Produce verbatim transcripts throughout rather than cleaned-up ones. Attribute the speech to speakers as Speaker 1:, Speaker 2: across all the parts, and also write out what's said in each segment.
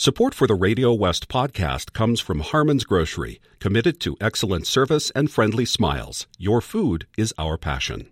Speaker 1: Support for the Radio West podcast comes from Harmon's Grocery, committed to excellent service and friendly smiles. Your food is our passion.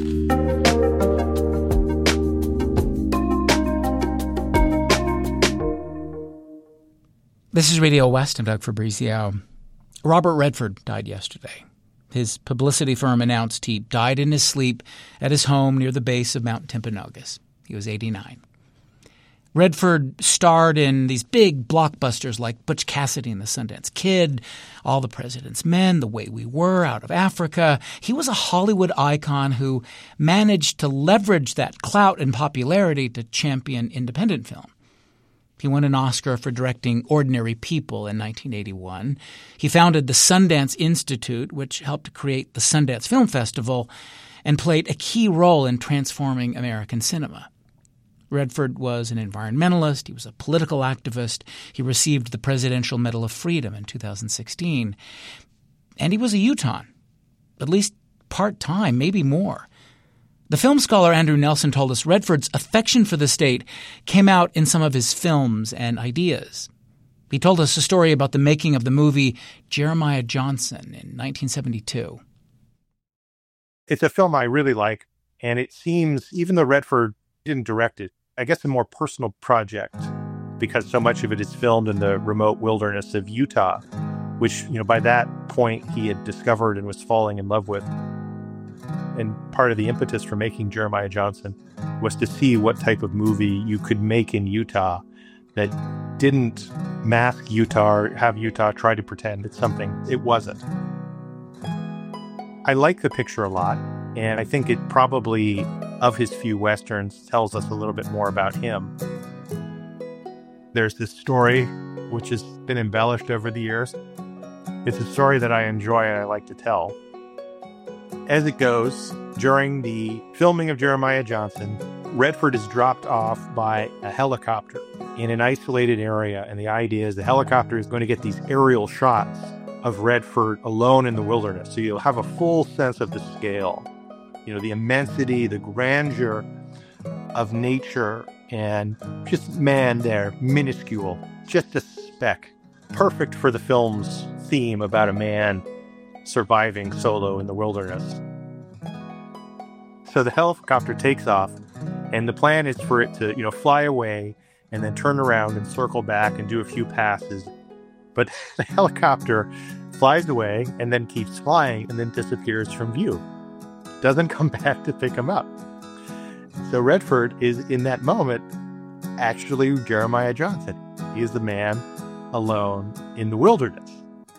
Speaker 2: This is Radio West. I'm Doug Fabrizio. Robert Redford died yesterday. His publicity firm announced he died in his sleep at his home near the base of Mount Timpanogos. He was eighty-nine. Redford starred in these big blockbusters like Butch Cassidy and the Sundance Kid, All the President's Men, The Way We Were, Out of Africa. He was a Hollywood icon who managed to leverage that clout and popularity to champion independent film. He won an Oscar for directing Ordinary People in nineteen eighty-one. He founded the Sundance Institute, which helped create the Sundance Film Festival, and played a key role in transforming American cinema. Redford was an environmentalist. He was a political activist. He received the Presidential Medal of Freedom in two thousand sixteen. And he was a Utahn, at least part-time, maybe more. The film scholar Andrew Nelson told us Redford's affection for the state came out in some of his films and ideas. He told us a story about the making of the movie Jeremiah Johnson in nineteen seventy-two.
Speaker 3: It's a film I really like, and it seems, even though Redford didn't direct it, I guess a more personal project, because so much of it is filmed in the remote wilderness of Utah, which, you know, by that point he had discovered and was falling in love with. And part of the impetus for making Jeremiah Johnson was to see what type of movie you could make in Utah that didn't mask Utah or have Utah try to pretend it's something it wasn't. I like the picture a lot, and I think it probably, of his few Westerns, tells us a little bit more about him. There's this story which has been embellished over the years. It's a story that I enjoy and I like to tell. As it goes, during the filming of Jeremiah Johnson, Redford is dropped off by a helicopter in an isolated area, and the idea is the helicopter is going to get these aerial shots of Redford alone in the wilderness, so you'll have a full sense of the scale, you know, the immensity, the grandeur of nature, and just man there, minuscule, just a speck, perfect for the film's theme about a man surviving solo in the wilderness. So the helicopter takes off, and the plan is for it to, you know, fly away and then turn around and circle back and do a few passes. But the helicopter flies away and then keeps flying and then disappears from view. Doesn't come back to pick him up. So Redford is, in that moment, actually Jeremiah Johnson. He is the man alone in the wilderness,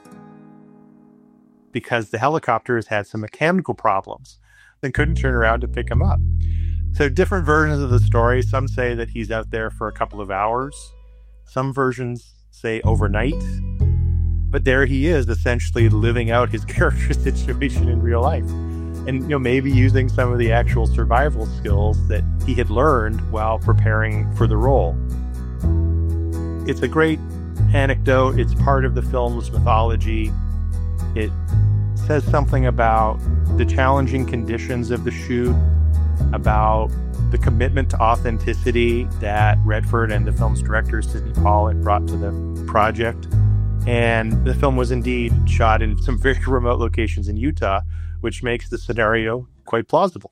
Speaker 3: because the helicopter has had some mechanical problems and couldn't turn around to pick him up. So different versions of the story. Some say that he's out there for a couple of hours. Some versions say overnight. But there he is, essentially living out his character situation in real life. And, you know, maybe using some of the actual survival skills that he had learned while preparing for the role. It's a great anecdote. It's part of the film's mythology. It says something about the challenging conditions of the shoot, about the commitment to authenticity that Redford and the film's director, Sidney Paul, had brought to the project. And the film was indeed shot in some very remote locations in Utah, which makes the scenario quite plausible.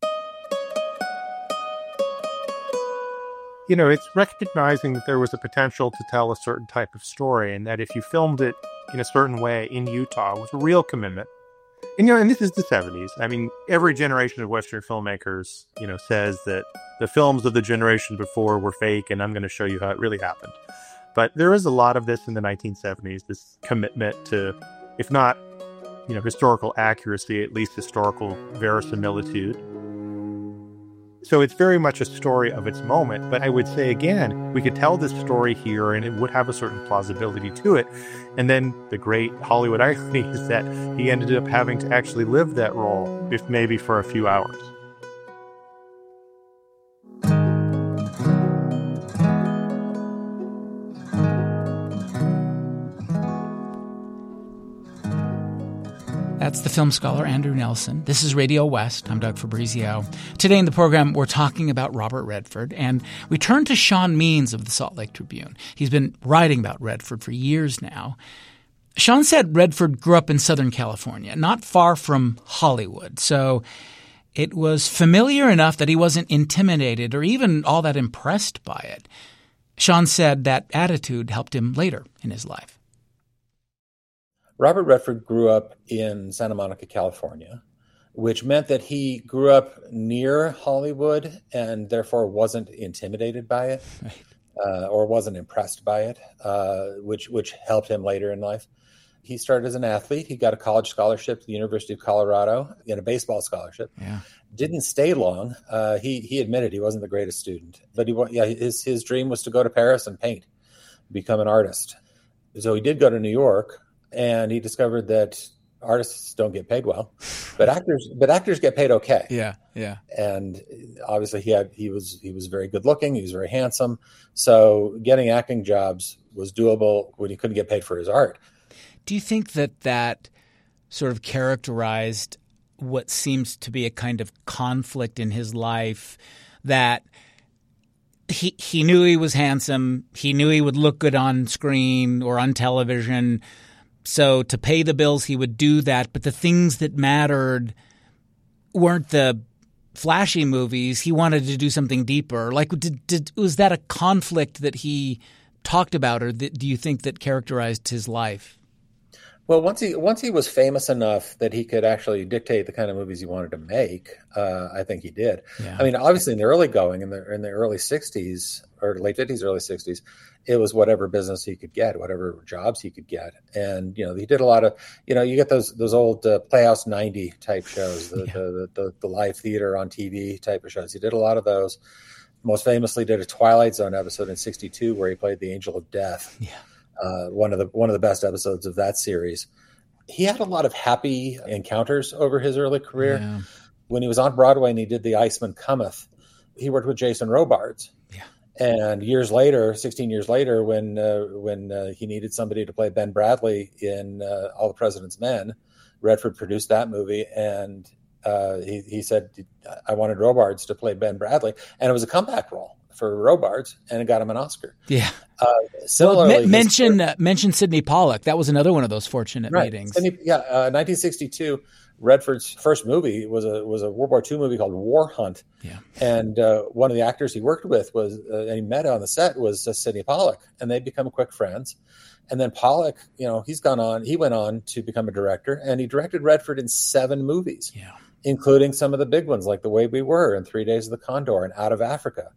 Speaker 3: You know, it's recognizing that there was a potential to tell a certain type of story, and that if you filmed it in a certain way in Utah with a real commitment, and, you know, and this is the seventies. I mean, every generation of Western filmmakers, you know, says that the films of the generation before were fake, and I'm going to show you how it really happened. But there is a lot of this in the nineteen seventies, this commitment to, if not, you know, historical accuracy, at least historical verisimilitude. So it's very much a story of its moment. But I would say, again, we could tell this story here and it would have a certain plausibility to it. And then the great Hollywood irony is that he ended up having to actually live that role, if maybe for a few hours.
Speaker 2: That's the film scholar Andrew Nelson. This is Radio West. I'm Doug Fabrizio. Today in the program, we're talking about Robert Redford, and we turn to Sean Means of the Salt Lake Tribune. He's been writing about Redford for years now. Sean said Redford grew up in Southern California, not far from Hollywood, so it was familiar enough that he wasn't intimidated or even all that impressed by it. Sean said that attitude helped him later in his life.
Speaker 4: Robert Redford grew up in Santa Monica, California, which meant that he grew up near Hollywood and therefore wasn't intimidated by it, right. uh, or wasn't impressed by it, uh, which which helped him later in life. He started as an athlete. He got a college scholarship to the University of Colorado and a baseball scholarship.
Speaker 2: Yeah.
Speaker 4: Didn't stay long. Uh, he he admitted he wasn't the greatest student, but he yeah his his dream was to go to Paris and paint, become an artist. So he did go to New York. And he discovered that artists don't get paid well, but actors, but actors get paid okay.
Speaker 2: Yeah, yeah.
Speaker 4: And obviously, he had he was he was very good looking. He was very handsome. So getting acting jobs was doable when he couldn't get paid for his art.
Speaker 2: Do you think that that sort of characterized what seems to be a kind of conflict in his life, that he he knew he was handsome, he knew he would look good on screen or on television? So to pay the bills, he would do that. But the things that mattered weren't the flashy movies. He wanted to do something deeper. Like, did, did, was that a conflict that he talked about, or that, do you think that characterized his life?
Speaker 4: Well, once he once he was famous enough that he could actually dictate the kind of movies he wanted to make, uh, I think he did. Yeah. I mean, obviously, in the early going, in the in the early sixties or late fifties, early sixties, it was whatever business he could get, whatever jobs he could get, and you know, he did a lot of, you know, you get those those old uh, Playhouse ninety type shows, the, yeah. the, the the live theater on T V type of shows. He did a lot of those. Most famously, did a Twilight Zone episode in sixty-two where he played the Angel of Death.
Speaker 2: Yeah.
Speaker 4: Uh, one of the one of the best episodes of that series. He had a lot of happy encounters over his early career.
Speaker 2: Yeah.
Speaker 4: When he was on Broadway and he did The Iceman Cometh, he worked with Jason Robards.
Speaker 2: Yeah.
Speaker 4: And years later, sixteen years later, when uh, when uh, he needed somebody to play Ben Bradley in uh, All the President's Men, Redford produced that movie, and uh, he he said, "I wanted Robards to play Ben Bradley," and it was a comeback role for Robards, and it got him an Oscar.
Speaker 2: Yeah.
Speaker 4: Uh, similarly,
Speaker 2: well, mention uh, mention Sidney Pollack. That was another one of those fortunate
Speaker 4: right.
Speaker 2: meetings.
Speaker 4: Sidney, yeah, uh, nineteen sixty-two. Redford's first movie was a was a World War Two movie called War Hunt.
Speaker 2: Yeah.
Speaker 4: And uh, one of the actors he worked with was, uh, and he met on the set, was uh, Sidney Pollack, and they become quick friends. And then Pollack, you know, he's gone on. He went on to become a director, and he directed Redford in seven movies,
Speaker 2: yeah.
Speaker 4: including some of the big ones like The Way We Were and Three Days of the Condor and Out of Africa.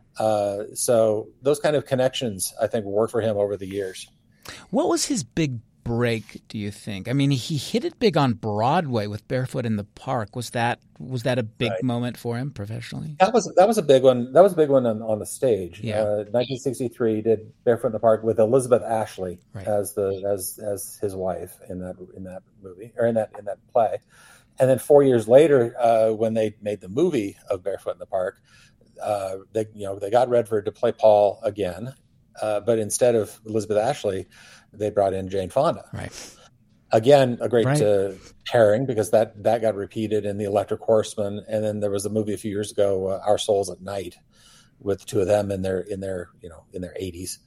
Speaker 4: Uh, so those kind of connections, I think, worked for him over the years.
Speaker 2: What was his big break, do you think? I mean, he hit it big on Broadway with Barefoot in the Park. Was that was that a big right. moment for him professionally?
Speaker 4: That was that was a big one. That was a big one on, on the stage.
Speaker 2: Yeah.
Speaker 4: Uh, nineteen sixty-three, he did Barefoot in the Park with Elizabeth Ashley
Speaker 2: right.
Speaker 4: as the as as his wife in that in that movie or in that in that play. And then four years later, uh, when they made the movie of Barefoot in the Park, uh, they you know they got Redford to play Paul again, uh, but instead of Elizabeth Ashley, they brought in Jane Fonda.
Speaker 2: Right.
Speaker 4: Again, a great
Speaker 2: right.
Speaker 4: uh, pairing because that that got repeated in The Electric Horseman, and then there was a movie a few years ago, uh, Our Souls at Night, with the two of them in their in their you know in their eighties.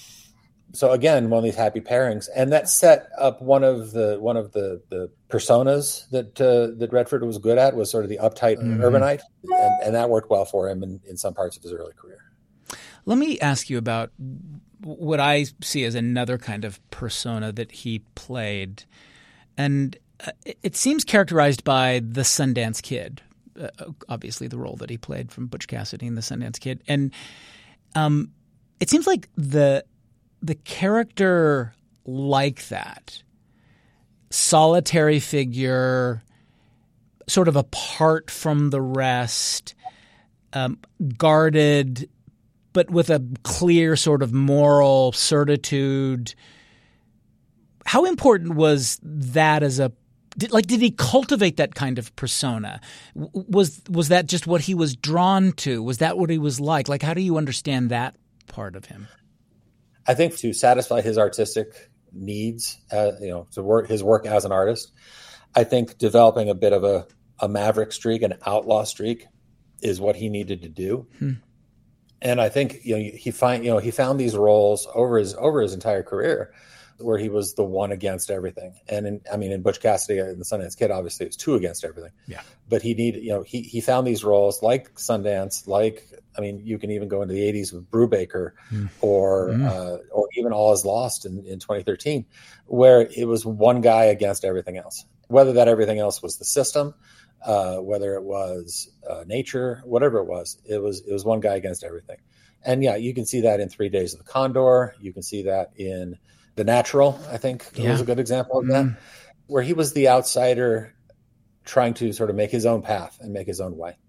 Speaker 4: So again, one of these happy pairings, and that set up one of the one of the, the personas that uh, that Redford was good at, was sort of the uptight mm-hmm. urbanite, and, and that worked well for him in, in some parts of his early career.
Speaker 2: Let me ask you about what I see as another kind of persona that he played, and uh, it seems characterized by the Sundance Kid, uh, obviously the role that he played from Butch Cassidy in the Sundance Kid, and um, it seems like the the character like that, solitary figure, sort of apart from the rest, um, guarded, but with a clear sort of moral certitude. How important was that as a did, like? Did he cultivate that kind of persona? Was was that just what he was drawn to? Was that what he was like? Like, how do you understand that part of him?
Speaker 4: I think to satisfy his artistic needs, uh, you know, to work his work as an artist, I think developing a bit of a, a maverick streak, an outlaw streak, is what he needed to do. Hmm. And I think, you know, he find, you know, he found these roles over his, over his entire career where he was the one against everything. And in, I mean, in Butch Cassidy and the Sundance Kid, obviously it was two against everything.
Speaker 2: Yeah.
Speaker 4: But he needed, you know, he, he found these roles like Sundance, like, I mean, you can even go into the eighties with Brubaker mm. or, mm. Uh, or even All Is Lost in, in twenty thirteen, where it was one guy against everything else, whether that everything else was the system, uh, whether it was uh, nature, whatever it was, it was, it was one guy against everything. And yeah, you can see that in Three Days of the Condor. You can see that in The Natural, I think yeah. was a good example of that, mm. where he was the outsider trying to sort of make his own path and make his own way.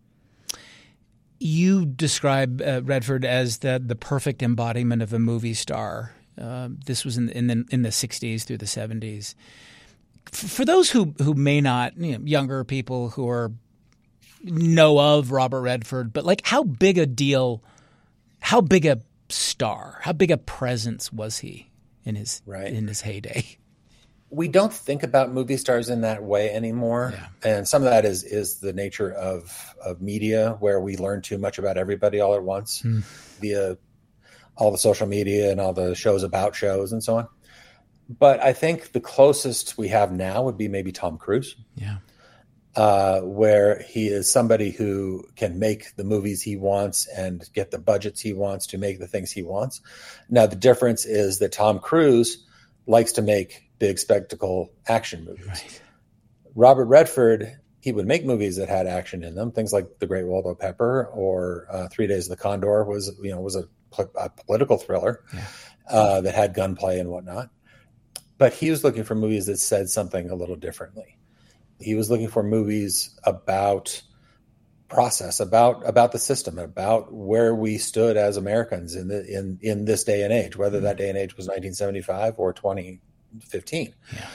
Speaker 2: You describe uh, Redford as the the perfect embodiment of a movie star. Uh, this was in in the in the sixties through the seventies. F- for those who who may not, you know, younger people who are know of Robert Redford, but like how big a deal, how big a star, how big a presence was he in his right. in his heyday?
Speaker 4: We don't think about movie stars in that way anymore. Yeah. And some of that is is the nature of, of media, where we learn too much about everybody all at once mm. via all the social media and all the shows about shows and so on. But I think the closest we have now would be maybe Tom Cruise.
Speaker 2: Yeah.
Speaker 4: Uh, where he is somebody who can make the movies he wants and get the budgets he wants to make the things he wants. Now, the difference is that Tom Cruise likes to make big spectacle action movies. Right. Robert Redford, he would make movies that had action in them. Things like The Great Waldo Pepper or uh, Three Days of the Condor was, you know, was a, a political thriller yeah. uh, that had gunplay and whatnot. But he was looking for movies that said something a little differently. He was looking for movies about process, about about the system, about where we stood as Americans in the in in this day and age, whether mm-hmm. that day and age was nineteen seventy-five or twenty fifteen.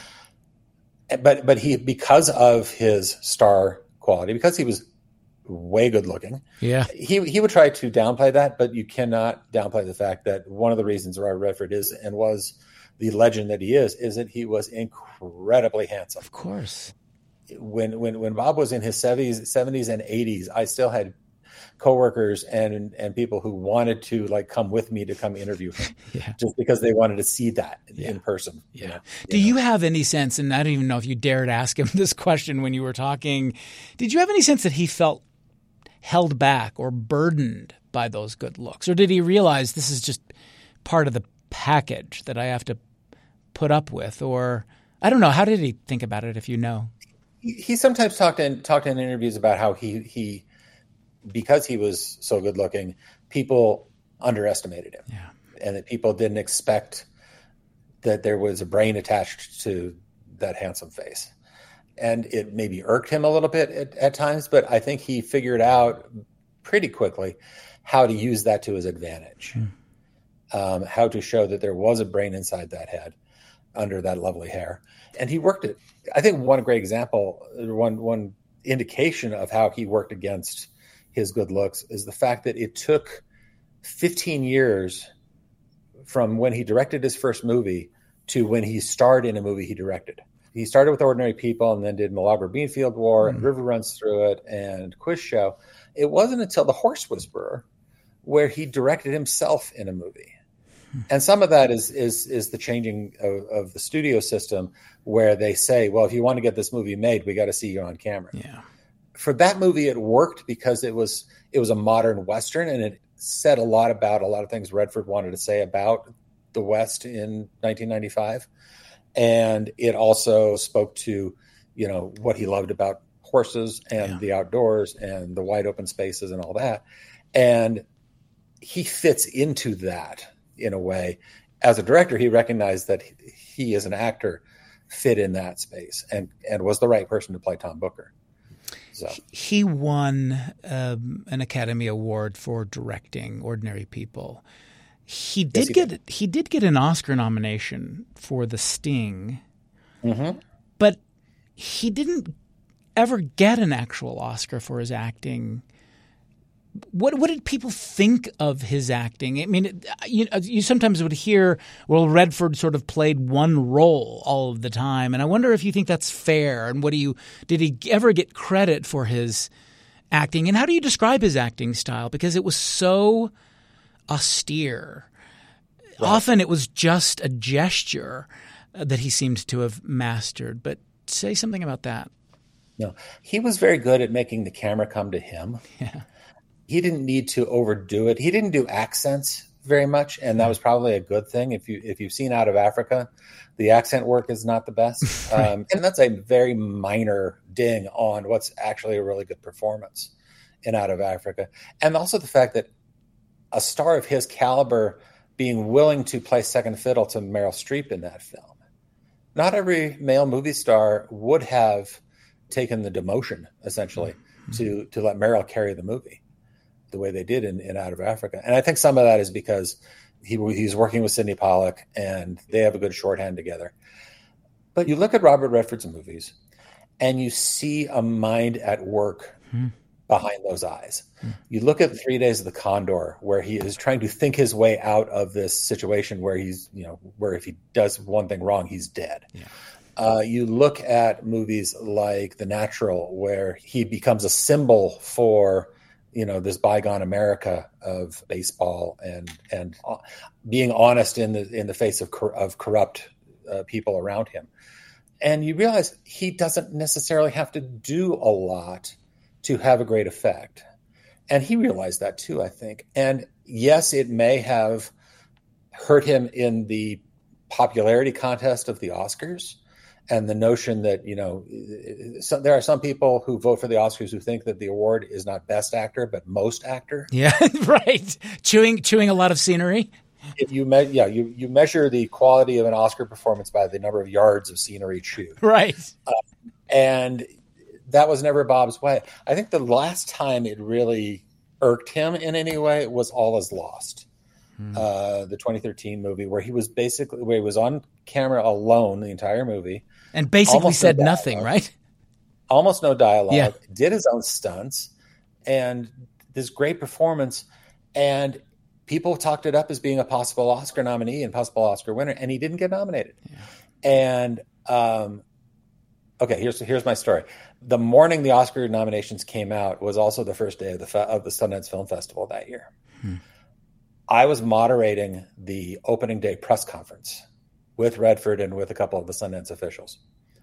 Speaker 4: Yeah. But but he, because of his star quality, because he was way good looking,
Speaker 2: yeah,
Speaker 4: he he would try to downplay that, but you cannot downplay the fact that one of the reasons Robert Redford is and was the legend that he is is that he was incredibly handsome.
Speaker 2: Of course.
Speaker 4: When when when Bob was in his seventies, seventies and eighties, I still had coworkers and and people who wanted to like come with me to come interview him, yeah. just because they wanted to see that yeah. in person.
Speaker 2: Yeah.
Speaker 4: You know,
Speaker 2: Do you, know? you have any sense? And I don't even know if you dared ask him this question when you were talking. Did you have any sense that he felt held back or burdened by those good looks, or did he realize this is just part of the package that I have to put up with? Or I don't know. How did he think about it? If you know.
Speaker 4: He sometimes talked in talked in interviews about how he he because he was so good looking, people underestimated him,
Speaker 2: yeah.
Speaker 4: and that people didn't expect that there was a brain attached to that handsome face, and it maybe irked him a little bit at, at times. But I think he figured out pretty quickly how to use that to his advantage, hmm. um, how to show that there was a brain inside that head under that lovely hair. And he worked it. I think one great example, one one indication of how he worked against his good looks is the fact that it took fifteen years from when he directed his first movie to when he starred in a movie he directed. He started with Ordinary People and then did Malabar Beanfield War mm-hmm. and River Runs Through It and Quiz Show. It wasn't until The Horse Whisperer where he directed himself in a movie. And some of that is is is the changing of, of the studio system, where they say, well, if you want to get this movie made, we got to see you on camera.
Speaker 2: Yeah.
Speaker 4: For that movie, it worked because it was it was a modern Western, and it said a lot about a lot of things Redford wanted to say about the West in nineteen ninety-five. And it also spoke to, you know, what he loved about horses and yeah. the outdoors and the wide open spaces and all that. And he fits into that. In a way, as a director, he recognized that he, as an actor, fit in that space and, and was the right person to play Tom Booker. So
Speaker 2: he won um, an Academy Award for directing Ordinary People. He did yes, he get did. he did get an Oscar nomination for The Sting,
Speaker 4: mm-hmm.
Speaker 2: but he didn't ever get an actual Oscar for his acting What what did people think of his acting? I mean, you you sometimes would hear, well, Redford sort of played one role all of the time, and I wonder if you think that's fair. And what do you did he ever get credit for his acting? And how do you describe his acting style? Because it was so austere. Right. Often it was just a gesture that he seemed to have mastered. But say something about that.
Speaker 4: No, he was very good at making the camera come to him.
Speaker 2: Yeah.
Speaker 4: He didn't need to overdo it. He didn't do accents very much, and that was probably a good thing. If you if you've seen Out of Africa, the accent work is not the best, um, and that's a very minor ding on what's actually a really good performance in Out of Africa. And also the fact that a star of his caliber being willing to play second fiddle to Meryl Streep in that film. Not every male movie star would have taken the demotion, essentially, mm-hmm. to to let Meryl carry the movie the way they did in, in Out of Africa. And I think some of that is because he he's working with Sidney Pollack and they have a good shorthand together. But you look at Robert Redford's movies and you see a mind at work hmm. behind those eyes. Hmm. You look at Three Days of the Condor, where he is trying to think his way out of this situation where he's, you know, where if he does one thing wrong, he's dead. Yeah. Uh, you look at movies like The Natural, where he becomes a symbol for, you know, this bygone America of baseball and and being honest in the in the face of cor- of corrupt uh, people around him. And you realize he doesn't necessarily have to do a lot to have a great effect. And he realized that too, I think. And yes, it may have hurt him in the popularity contest of the Oscars. And the notion that, you know, so there are some people who vote for the Oscars who think that the award is not best actor, but most actor.
Speaker 2: Yeah, right. Chewing chewing a lot of scenery.
Speaker 4: If you me- yeah, you, you measure the quality of an Oscar performance by the number of yards of scenery chewed.
Speaker 2: Right.
Speaker 4: Uh, and that was never Bob's way. I think the last time it really irked him in any way was All Is Lost. Hmm. Uh, the twenty thirteen movie where he was basically where he was on camera alone the entire movie.
Speaker 2: And basically said no nothing, right?
Speaker 4: Almost no dialogue.
Speaker 2: Yeah.
Speaker 4: Did his own stunts, and this great performance. And people talked it up as being a possible Oscar nominee and possible Oscar winner, and he didn't get nominated. Yeah. And um, okay, here's here's my story. The morning the Oscar nominations came out was also the first day of the fe- of the Sundance Film Festival that year. Hmm. I was moderating the opening day press conference with Redford and with a couple of the Sundance officials.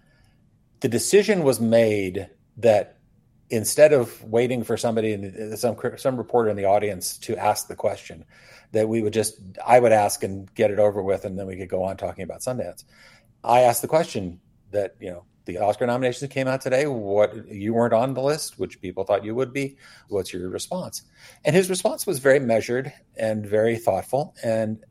Speaker 4: The decision was made that instead of waiting for somebody, in, some some reporter in the audience to ask the question, that we would just, I would ask and get it over with, and then we could go on talking about Sundance. I asked the question that, you know, the Oscar nominations came out today. What, you weren't on the list, which people thought you would be. What's your response? And his response was very measured and very thoughtful, and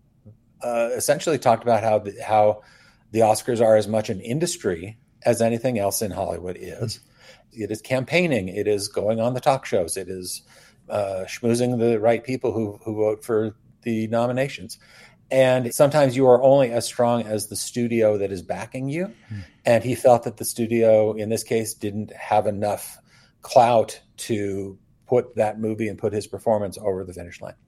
Speaker 4: uh, essentially talked about how the, how the Oscars are as much an industry as anything else in Hollywood is. Mm-hmm. It is campaigning. It is going on the talk shows. It is uh, schmoozing the right people who who vote for the nominations. And sometimes you are only as strong as the studio that is backing you. Mm. And he felt that the studio, in this case, didn't have enough clout to put that movie and put his performance over the finish line.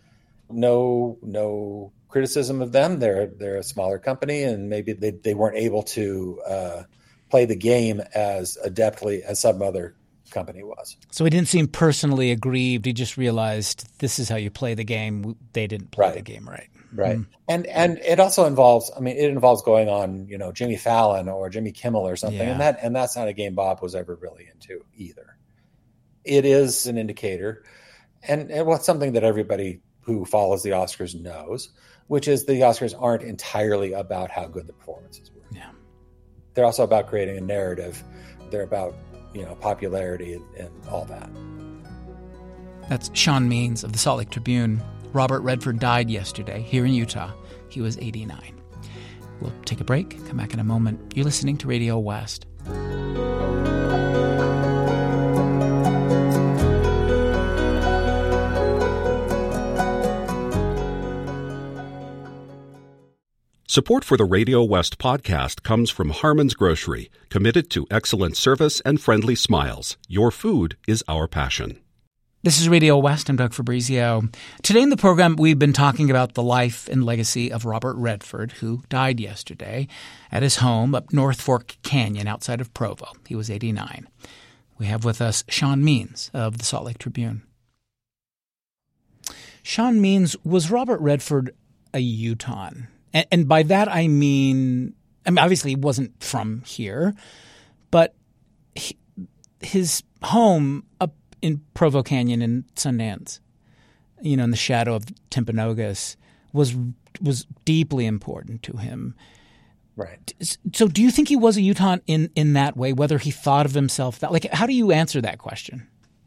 Speaker 4: No, no criticism of them. They're they're a smaller company, and maybe they, they weren't able to uh, play the game as adeptly as some other company was.
Speaker 2: So he didn't seem personally aggrieved. He just realized this is how you play the game. They didn't play
Speaker 4: right.
Speaker 2: the game right.
Speaker 4: Right.
Speaker 2: Mm.
Speaker 4: And and it also involves, I mean, it involves going on, you know, Jimmy Fallon or Jimmy Kimmel or something.
Speaker 2: Yeah.
Speaker 4: And that and that's not a game Bob was ever really into either. It is an indicator. And, and what's something that everybody who follows the Oscars knows, which is the Oscars aren't entirely about how good the performances were.
Speaker 2: Yeah.
Speaker 4: They're also about creating a narrative. They're about, you know, popularity and, and all that.
Speaker 2: That's Sean Means of the Salt Lake Tribune. Robert Redford died yesterday here in Utah. He was eighty-nine. We'll take a break, come back in a moment. You're listening to Radio West.
Speaker 1: Support for the Radio West podcast comes from Harmon's Grocery, committed to excellent service and friendly smiles. Your food is our passion.
Speaker 2: This is Radio West. I'm Doug Fabrizio. Today in the program, we've been talking about the life and legacy of Robert Redford, who died yesterday at his home up North Fork Canyon outside of Provo. He was eighty-nine. We have with us Sean Means of the Salt Lake Tribune. Sean Means, was Robert Redford a Utahn? And, and by that I mean, I mean, obviously he wasn't from here, but he, his home up in Provo Canyon in Sundance, you know, in the shadow of Timpanogos, was was deeply important to him.
Speaker 4: Right.
Speaker 2: So do you think he was a Utahn in, in that way, whether he thought of himself that – like, how do you answer that question?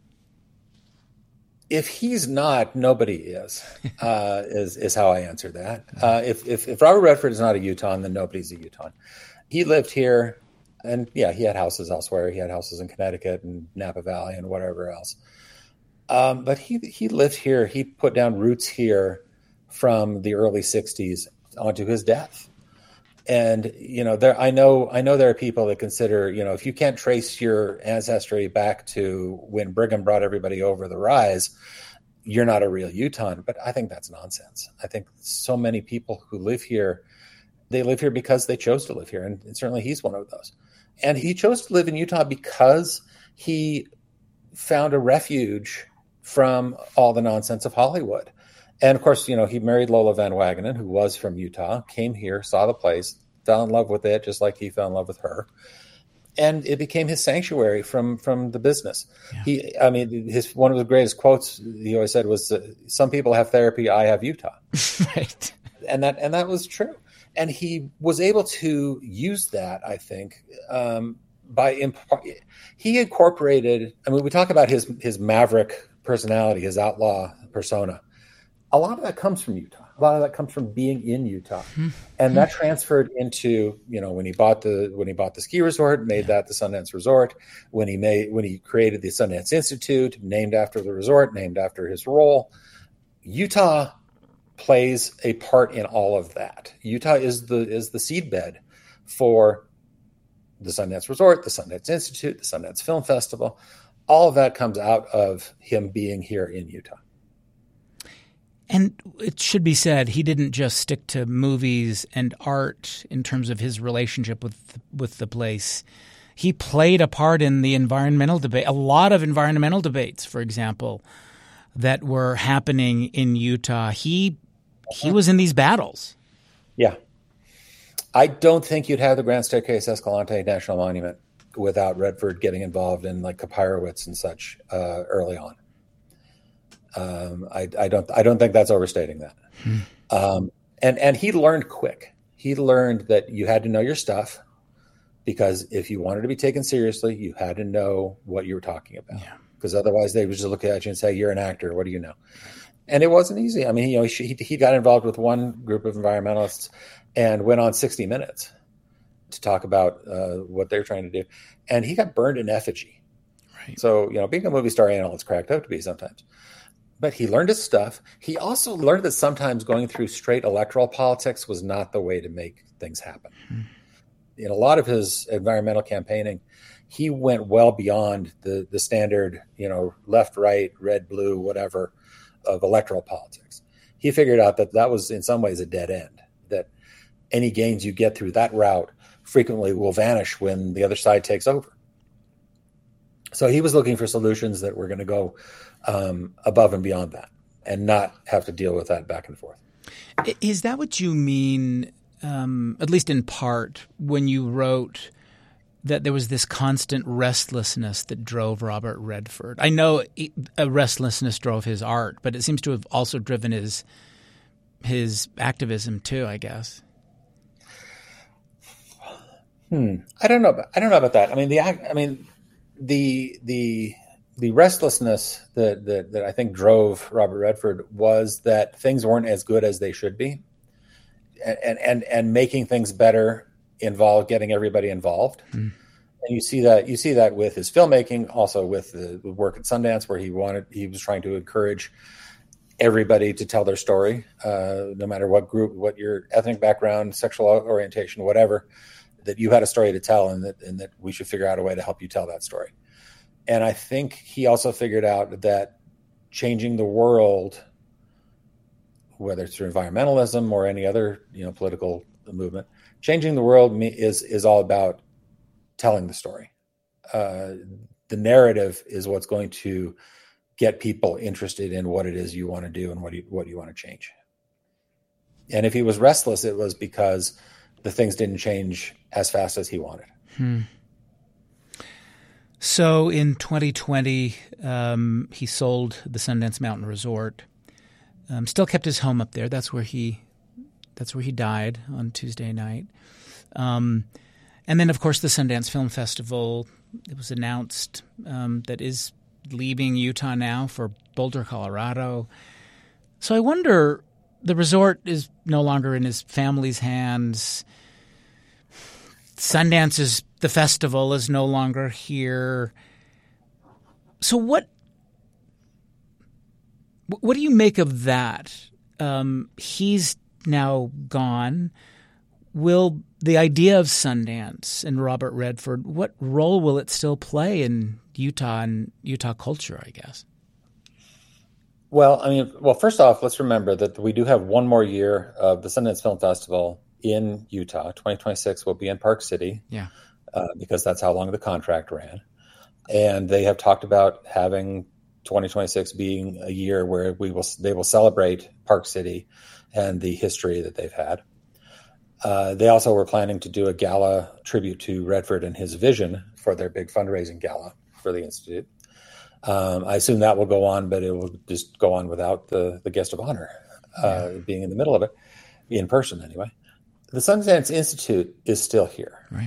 Speaker 4: If he's not, nobody is, uh, is is how I answer that. Uh, if, if if Robert Redford is not a Utahn, then nobody's a Utahn. He lived here. And yeah, he had houses elsewhere. He had houses in Connecticut and Napa Valley and whatever else. Um, but he he lived here. He put down roots here from the early sixties onto his death. And you know, there I know I know there are people that consider, you know, if you can't trace your ancestry back to when Brigham brought everybody over the rise, you're not a real Utahn. But I think that's nonsense. I think so many people who live here, they live here because they chose to live here, and, and certainly he's one of those. And he chose to live in Utah because he found a refuge from all the nonsense of Hollywood. And of course, you know, he married Lola Van Wagenen, who was from Utah, came here, saw the place, fell in love with it, just like he fell in love with her. And it became his sanctuary from from the business. Yeah. He, I mean, his one of the greatest quotes he always said was, uh, "Some people have therapy, I have Utah."
Speaker 2: Right.
Speaker 4: And that and that was true. And he was able to use that, I think, um, by imp- he incorporated. I mean, we talk about his his maverick personality, his outlaw persona. A lot of that comes from Utah. A lot of that comes from being in Utah, mm-hmm. and that transferred into, you know, when he bought the when he bought the ski resort, made yeah. that the Sundance Resort. When he made when he created the Sundance Institute, named after the resort, named after his role, Utah plays a part in all of that. Utah is the is the seedbed for the Sundance Resort, the Sundance Institute, the Sundance Film Festival. All of that comes out of him being here in Utah.
Speaker 2: And it should be said, he didn't just stick to movies and art in terms of his relationship with with the place. He played a part in the environmental debate, a lot of environmental debates, for example, that were happening in Utah. He he was in these battles.
Speaker 4: Yeah. I don't think you'd have the Grand Staircase Escalante National Monument without Redford getting involved in like Kapirowitz and such uh, early on. Um, I, I don't I don't think that's overstating that. Hmm. Um, and and he learned quick. He learned that you had to know your stuff, because if you wanted to be taken seriously, you had to know what you were talking about. Yeah. Because otherwise, they would just look at you and say, "You're an actor. What do you know?" And it wasn't easy. I mean, you know, he, he got involved with one group of environmentalists and went on sixty minutes to talk about uh, what they're trying to do, and he got burned in effigy. Right. So, you know, being a movie star ain't all it's cracked up to be sometimes. But he learned his stuff. He also learned that sometimes going through straight electoral politics was not the way to make things happen. Hmm. In a lot of his environmental campaigning, he went well beyond the the standard, you know, left, right, red, blue, whatever, of electoral politics. He figured out that that was in some ways a dead end, that any gains you get through that route frequently will vanish when the other side takes over. So he was looking for solutions that were going to go um, above and beyond that and not have to deal with that back and forth.
Speaker 2: Is that what you mean, um, at least in part, when you wrote that there was this constant restlessness that drove Robert Redford? I know a restlessness drove his art, but it seems to have also driven his his activism too, I guess.
Speaker 4: Hmm. I don't know. About, I don't know about that. I mean, the I mean, the the the restlessness that, that that I think drove Robert Redford was that things weren't as good as they should be, and and and making things better involved getting everybody involved. Hmm. And you see that you see that with his filmmaking, also with the, the work at Sundance, where he wanted he was trying to encourage everybody to tell their story, uh, no matter what group, what your ethnic background, sexual orientation, whatever, that you had a story to tell, and that and that we should figure out a way to help you tell that story. And I think he also figured out that changing the world, whether it's through environmentalism or any other, you know, political movement, changing the world is is all about telling the story. Uh, the narrative is what's going to get people interested in what it is you want to do and what you, what you want to change. And if he was restless, it was because the things didn't change as fast as he wanted.
Speaker 2: Hmm. So in twenty twenty, um, he sold the Sundance Mountain Resort. Um, still kept his home up there. That's where he, that's where he died on Tuesday night. Um, and then, of course, the Sundance Film Festival. It was announced um, that is leaving Utah now for Boulder, Colorado. So I wonder, the resort is no longer in his family's hands. Sundance is, the festival is no longer here. So what what do you make of that? Um, he's now gone. Will the idea of Sundance and Robert Redford, what role will it still play in Utah and Utah culture, I guess?
Speaker 4: Well, I mean, well, first off, let's remember that we do have one more year of the Sundance Film Festival in Utah. twenty twenty-six will be in Park City,
Speaker 2: yeah,
Speaker 4: uh, because that's how long the contract ran. And they have talked about having twenty twenty-six being a year where we will they will celebrate Park City and the history that they've had. Uh, they also were planning to do a gala tribute to Redford and his vision for their big fundraising gala for the Institute. Um, I assume that will go on, but it will just go on without the, the guest of honor uh, yeah. being in the middle of it, in person anyway. The Sundance Institute is still here.
Speaker 2: Right.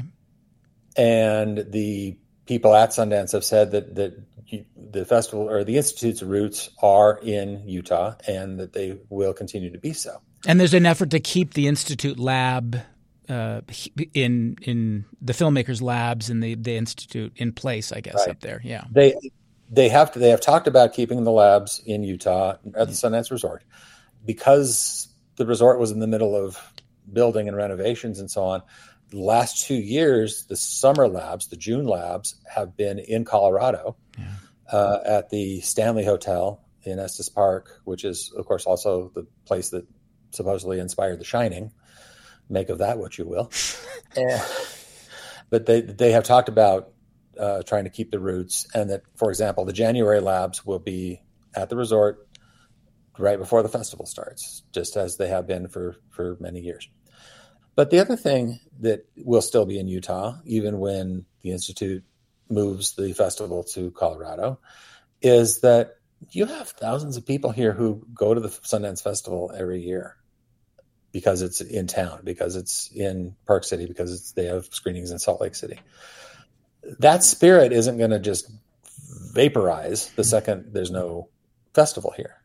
Speaker 4: And the people at Sundance have said that, that the festival or the Institute's roots are in Utah and that they will continue to be so.
Speaker 2: And there's an effort to keep the Institute lab uh, in in the filmmakers' labs in the, the Institute in place, I guess, right. up there. Yeah,
Speaker 4: they they have to, they have talked about keeping the labs in Utah at the Sundance Resort because the resort was in the middle of building and renovations and so on. The last two years, the summer labs, the June labs, have been in Colorado yeah. uh, at the Stanley Hotel in Estes Park, which is, of course, also the place that supposedly inspired The Shining. Make of that what you will. and, but they they have talked about uh, trying to keep the roots, and that, for example, the January labs will be at the resort right before the festival starts, just as they have been for, for many years. But the other thing that will still be in Utah, even when the Institute moves the festival to Colorado, is that you have thousands of people here who go to the Sundance Festival every year because it's in town, because it's in Park City, because it's, they have screenings in Salt Lake City. That spirit isn't going to just vaporize the second there's no festival here.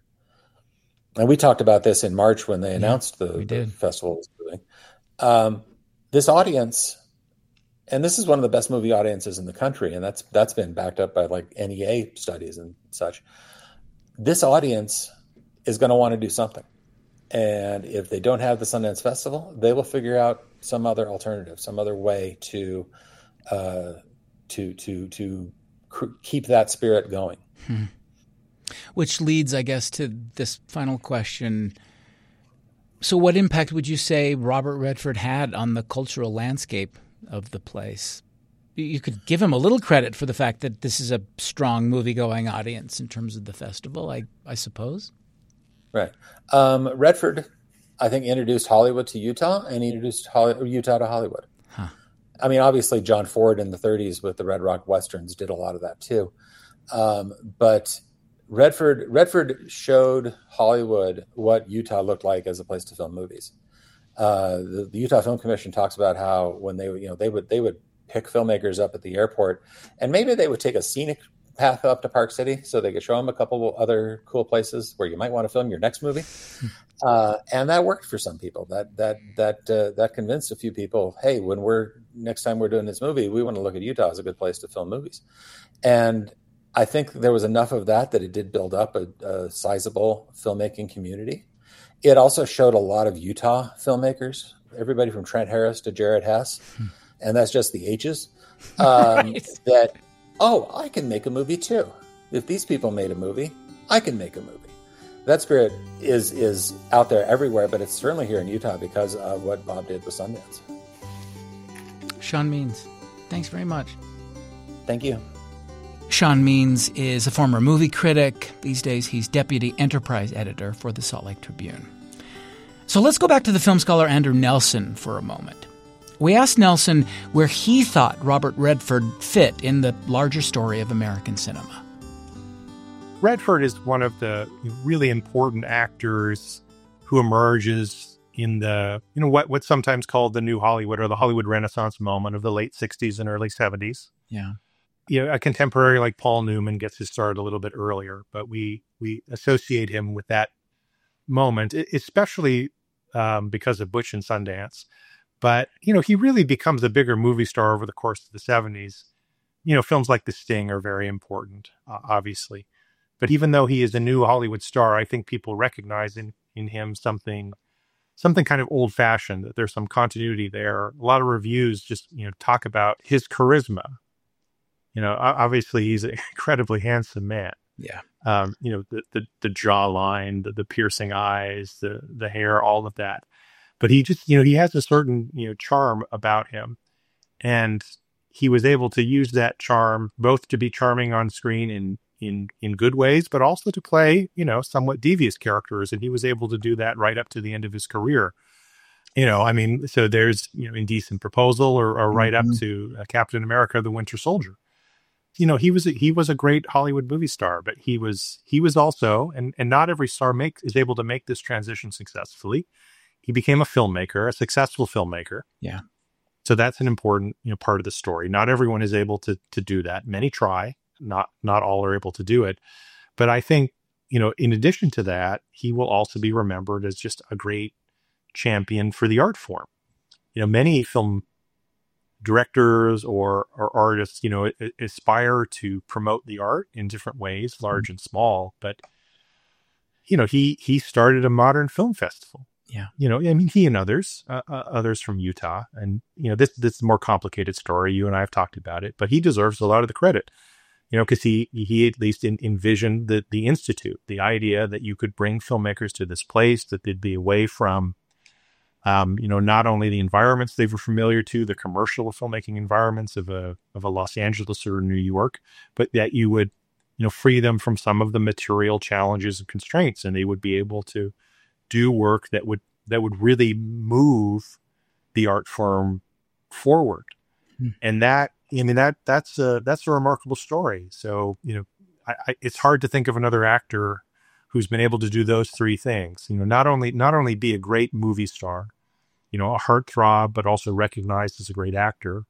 Speaker 4: And we talked about this in March when they announced yeah, the, the festival was moving. Um, this audience, and this is one of the best movie audiences in the country, and that's that's been backed up by like N E A studies and such. This audience is going to want to do something. And if they don't have the Sundance Festival, they will figure out some other alternative, some other way to uh, to to to cr- keep that spirit going.
Speaker 2: Hmm. Which leads, I guess, to this final question. So what impact would you say Robert Redford had on the cultural landscape of the place? You could give him a little credit for the fact that this is a strong movie-going audience in terms of the festival, I, I suppose.
Speaker 4: Right. Um, Redford, I think, introduced Hollywood to Utah, and he introduced Holly, Utah to Hollywood.
Speaker 2: Huh.
Speaker 4: I mean, obviously, John Ford in the thirties with the Red Rock Westerns did a lot of that too. Um, but Redford Redford showed Hollywood what Utah looked like as a place to film movies. Uh, the, the Utah Film Commission talks about how when they you know they would they would pick filmmakers up at the airport, and maybe they would take a scenic path up to Park City so they could show them a couple other cool places where you might want to film your next movie. Uh, and that worked for some people. That that that uh, that convinced a few people, hey, when we're next time we're doing this movie, we want to look at Utah as a good place to film movies. And I think there was enough of that that it did build up a, a sizable filmmaking community. It also showed a lot of Utah filmmakers, everybody from Trent Harris to Jared Hess, hmm. and that's just the H's, um, right. that, oh, I can make a movie too. If these people made a movie, I can make a movie. That spirit is is out there everywhere, but it's certainly here in Utah because of what Bob did with Sundance.
Speaker 2: Sean Means, thanks very much.
Speaker 4: Thank you.
Speaker 2: Sean Means is a former movie critic. These days, he's deputy enterprise editor for the Salt Lake Tribune. So let's go back to the film scholar Andrew Nelson for a moment. We asked Nelson where he thought Robert Redford fit in the larger story of American cinema.
Speaker 3: Redford is one of the really important actors who emerges in the, you know, what what's sometimes called the new Hollywood or the Hollywood Renaissance moment of the late sixties and early seventies.
Speaker 2: Yeah.
Speaker 3: You know, a contemporary like Paul Newman gets his start a little bit earlier, but we we associate him with that moment, especially um, because of Butch and Sundance. But, you know, he really becomes a bigger movie star over the course of the seventies. You know, films like The Sting are very important, uh, obviously. But even though he is a new Hollywood star, I think people recognize in, in him something something kind of old-fashioned, that there's some continuity there. A lot of reviews just, you know, talk about his charisma. You know, obviously he's an incredibly handsome man.
Speaker 2: Yeah.
Speaker 3: Um, you know, the, the, the jawline, the, the piercing eyes, the, the hair, all of that. But he just, you know, he has a certain, you know, charm about him. And he was able to use that charm both to be charming on screen in, in, in good ways, but also to play, you know, somewhat devious characters. And he was able to do that right up to the end of his career. You know, I mean, so there's, you know, Indecent Proposal or, or right mm-hmm. up to uh, Captain America, the Winter Soldier. You know, he was a, he was a great Hollywood movie star, but he was he was also, and, and not every star make, is able to make this transition successfully. He became a filmmaker, a successful filmmaker.
Speaker 2: Yeah.
Speaker 3: So that's an important, you know, part of the story. Not everyone is able to to do that. Many try, not not all are able to do it. But I think, you know, in addition to that, he will also be remembered as just a great champion for the art form. You know, many film directors or, or artists, you know, aspire to promote the art in different ways, large mm-hmm. and small. But, you know, he he started a modern film festival.
Speaker 2: Yeah.
Speaker 3: You know, I mean, he and others, uh, uh, others from Utah. And, you know, this, this is a more complicated story. You and I have talked about it, but he deserves a lot of the credit, you know, because he, he at least in, envisioned the, the Institute, the idea that you could bring filmmakers to this place, that they'd be away from, um, you know, not only the environments they were familiar to, the commercial filmmaking environments of a, of a Los Angeles or New York, but that you would, you know, free them from some of the material challenges and constraints, and they would be able to do work that would that would really move the art form forward. Hmm. And that, I mean, that that's a that's a remarkable story. So, you know, I, I, it's hard to think of another actor who's been able to do those three things. You know, not only not only be a great movie star, you know, a heartthrob, but also recognized as a great actor,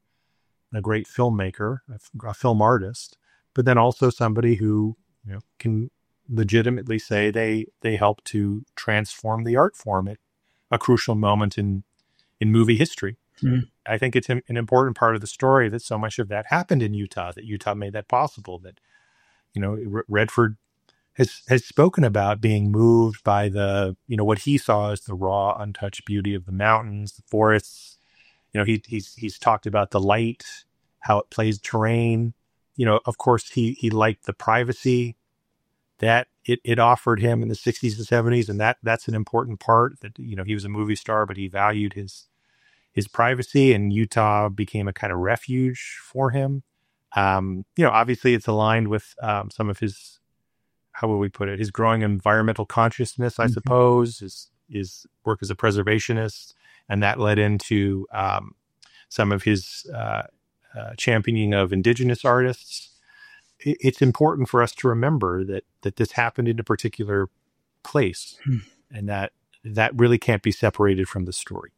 Speaker 3: a great filmmaker, a, a film artist, but then also somebody who, you know, can legitimately say they they help to transform the art form at a crucial moment in in movie history. Mm. I think it's an, an important part of the story that so much of that happened in Utah, that Utah made that possible, that, you know, R- Redford has has spoken about being moved by the, you know, what he saw as the raw, untouched beauty of the mountains, the forests. You know, he he's he's talked about the light, how it plays terrain. You know, of course, he he liked the privacy that it, it offered him in the sixties and seventies. And that that's an important part, that, you know, he was a movie star, but he valued his, his privacy, and Utah became a kind of refuge for him. Um, you know, obviously it's aligned with um, some of his, how would we put it? His growing environmental consciousness, I mm-hmm. suppose, his, his work as a preservationist. And that led into um, some of his uh, uh, championing of indigenous artists. It's important for us to remember that that this happened in a particular place, hmm. and that that really can't be separated from the story.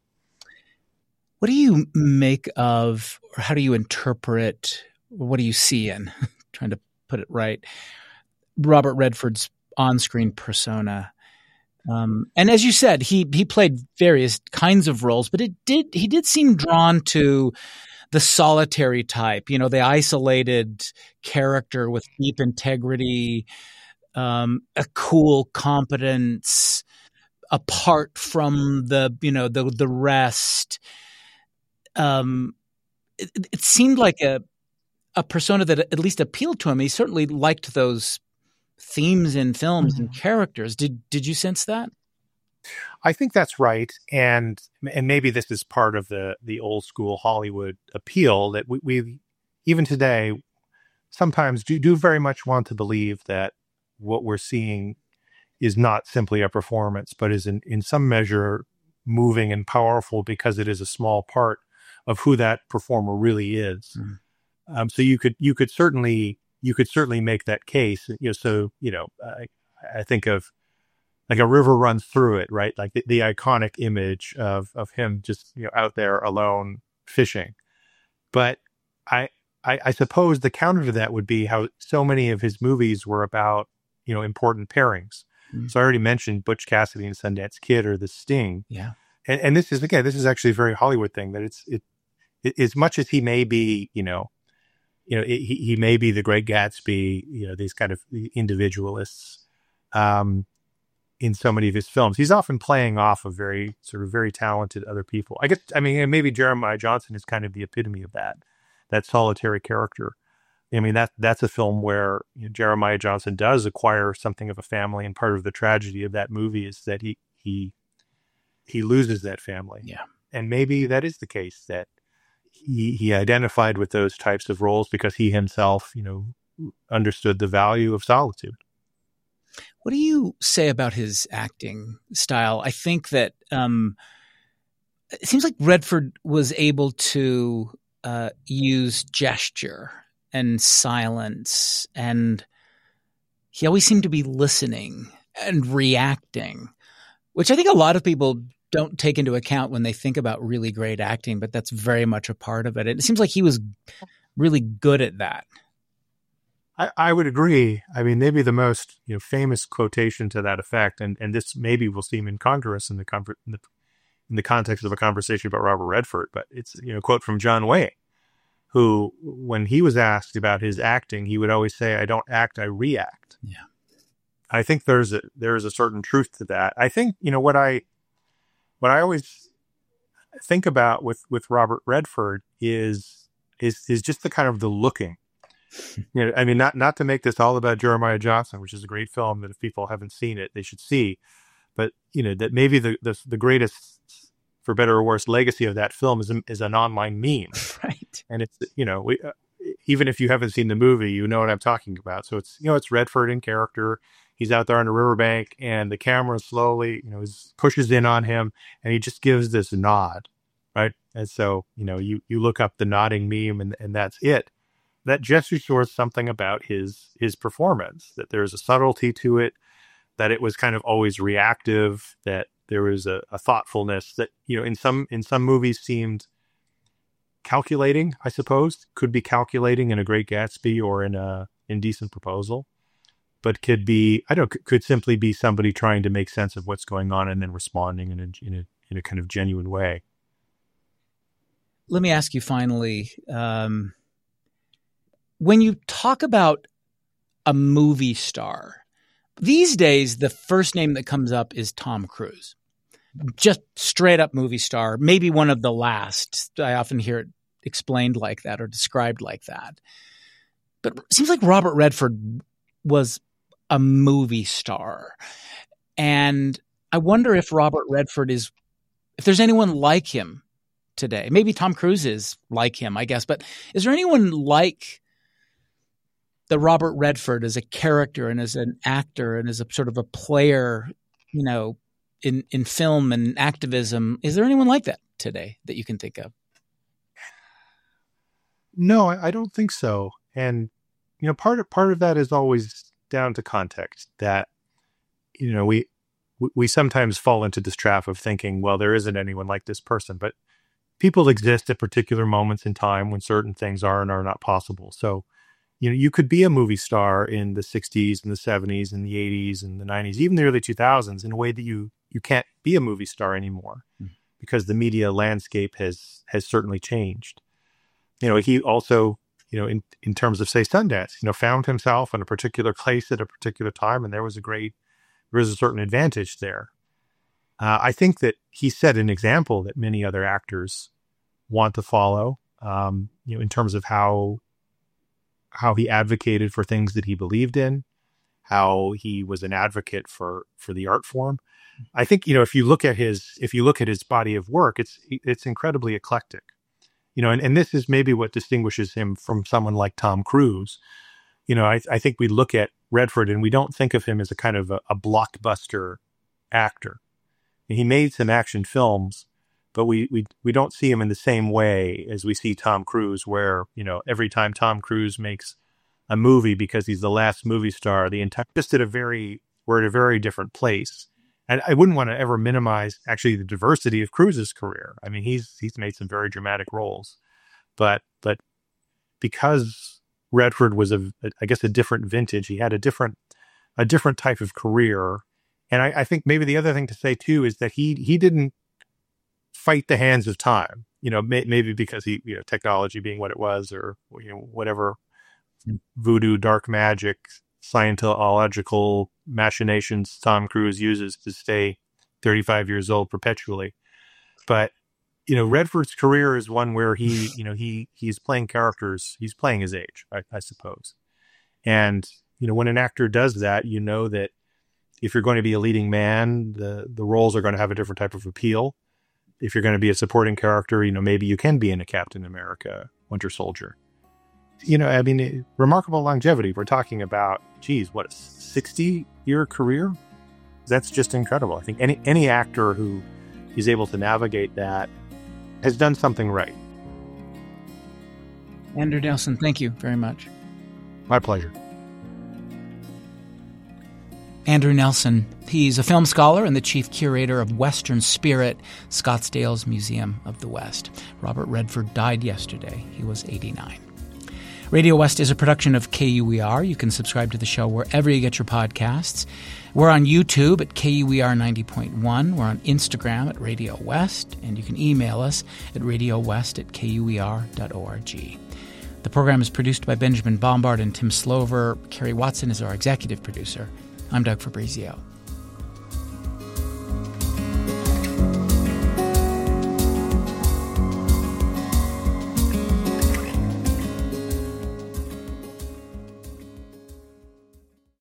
Speaker 2: What do you make of, or how do you interpret, or what do you see in, trying to put it right, Robert Redford's on-screen persona? Um, and as you said, he he played various kinds of roles, but it did he did seem drawn to the solitary type, you know, the isolated character with deep integrity, um, a cool competence apart from the, you know, the, the rest. Um, it, it seemed like a, a persona that at least appealed to him. He certainly liked those themes in films mm-hmm. and characters. Did did you sense that?
Speaker 3: I think that's right, and and maybe this is part of the the old school Hollywood appeal that we, we even today sometimes do do very much want to believe that what we're seeing is not simply a performance, but is in, in some measure moving and powerful because it is a small part of who that performer really is. Mm-hmm. Um, so you could you could certainly you could certainly make that case. You know, so you know, I, I think of like a river runs through it, right? Like the, the iconic image of of him just you know out there alone fishing. But I, I I suppose the counter to that would be how so many of his movies were about you know important pairings. Mm-hmm. So I already mentioned Butch Cassidy and Sundance Kid or The Sting.
Speaker 2: Yeah,
Speaker 3: and, and this is again this is actually a very Hollywood thing that it's it, it as much as he may be you know. You know, he he may be the Great Gatsby, you know, these kind of individualists um, in so many of his films. He's often playing off of very sort of very talented other people. I guess, I mean, maybe Jeremiah Johnson is kind of the epitome of that, that solitary character. I mean, that that's a film where you know, Jeremiah Johnson does acquire something of a family, and part of the tragedy of that movie is that he he he loses that family.
Speaker 2: Yeah,
Speaker 3: and maybe that is the case that. He, he identified with those types of roles because he himself, you know, understood the value of solitude.
Speaker 2: What do you say about his acting style? I think that um, it seems like Redford was able to uh, use gesture and silence, and he always seemed to be listening and reacting, which I think a lot of people don't take into account when they think about really great acting, but that's very much a part of it. It seems like he was really good at that.
Speaker 3: I, I would agree. I mean, maybe the most you know famous quotation to that effect, and, and this maybe will seem incongruous in the, com- in the in the context of a conversation about Robert Redford, but it's you know a quote from John Wayne, who, when he was asked about his acting, he would always say, "I don't act, I react."
Speaker 2: Yeah,
Speaker 3: I think there's a there is a certain truth to that. I think you know what I. What I always think about with, with Robert Redford is is is just the kind of the looking. You know, I mean, not not to make this all about Jeremiah Johnson, which is a great film that if people haven't seen it, they should see. But you know, that maybe the the, the greatest, for better or worse, legacy of that film is a, is an online meme,
Speaker 2: right?
Speaker 3: And it's you know, we, uh, even if you haven't seen the movie, you know what I'm talking about. So it's you know, it's Redford in character. He's out there on the riverbank, and the camera slowly, you know, pushes in on him, and he just gives this nod, right? And so, you know, you, you look up the nodding meme, and, and that's it. That gesture shows something about his his performance, that there's a subtlety to it, that it was kind of always reactive, that there was a, a thoughtfulness that, you know, in some in some movies seemed calculating, I suppose, could be calculating in A Great Gatsby or in a Indecent Proposal. But could be, I don't, could simply be somebody trying to make sense of what's going on and then responding in a in a in a kind of genuine way.
Speaker 2: Let me ask you finally, um, when you talk about a movie star, these days the first name that comes up is Tom Cruise, just straight up movie star, maybe one of the last. I often hear it explained like that or described like that. But it seems like Robert Redford was a movie star. And I wonder if Robert Redford is, if there's anyone like him today. Maybe Tom Cruise is like him, I guess. But is there anyone like the Robert Redford as a character and as an actor and as a sort of a player, you know, in, in film and activism? Is there anyone like that today that you can think of?
Speaker 3: No, I, I don't think so. And, you know, part of, part of that is always down to context, that, you know, we, we sometimes fall into this trap of thinking, well, there isn't anyone like this person, but people exist at particular moments in time when certain things are and are not possible. So, you know, you could be a movie star in the sixties and the seventies and the eighties and the nineties, even the early two thousands, in a way that you, you can't be a movie star anymore mm. because the media landscape has, has certainly changed. You know, he also, you know, in, in terms of, say, Sundance, you know, found himself in a particular place at a particular time, and there was a great, there was a certain advantage there. Uh, I think that he set an example that many other actors want to follow, um, you know, in terms of how, how he advocated for things that he believed in, how he was an advocate for, for the art form. I think, you know, if you look at his, if you look at his body of work, it's, it's incredibly eclectic, you know, and, and this is maybe what distinguishes him from someone like Tom Cruise. You know, I, I think we look at Redford and we don't think of him as a kind of a, a blockbuster actor. He made some action films, but we, we, we don't see him in the same way as we see Tom Cruise, where, you know, every time Tom Cruise makes a movie because he's the last movie star, the entire, just at a very, we're at a very different place. And I wouldn't want to ever minimize actually the diversity of Cruise's career. I mean, he's, he's made some very dramatic roles, but, but because Redford was a, I guess, a different vintage, he had a different, a different type of career. And I, I think maybe the other thing to say too is that he, he didn't fight the hands of time, you know, may, maybe because he, you know, technology being what it was, or, you know, whatever voodoo, dark magic, Scientological machinations Tom Cruise uses to stay thirty-five years old perpetually. But, you know, Redford's career is one where he, you know, he, he's playing characters, he's playing his age, I, I suppose. And, you know, when an actor does that, you know that if you're going to be a leading man, the, the roles are going to have a different type of appeal. If you're going to be a supporting character, you know, maybe you can be in a Captain America, Winter Soldier. You know, I mean, remarkable longevity. We're talking about, geez, what, a sixty-year career? That's just incredible. I think any any actor who is able to navigate that has done something right.
Speaker 2: Andrew Nelson, thank you very much.
Speaker 3: My pleasure.
Speaker 2: Andrew Nelson, he's a film scholar and the chief curator of Western Spirit, Scottsdale's Museum of the West. Robert Redford died yesterday. He was eighty-nine. Radio West is a production of K U E R. You can subscribe to the show wherever you get your podcasts. We're on YouTube at K U E R ninety point one. We're on Instagram at Radio West. And you can email us at radiowest at K U E R dot org. The program is produced by Benjamin Bombard and Tim Slover. Kerry Watson is our executive producer. I'm Doug Fabrizio.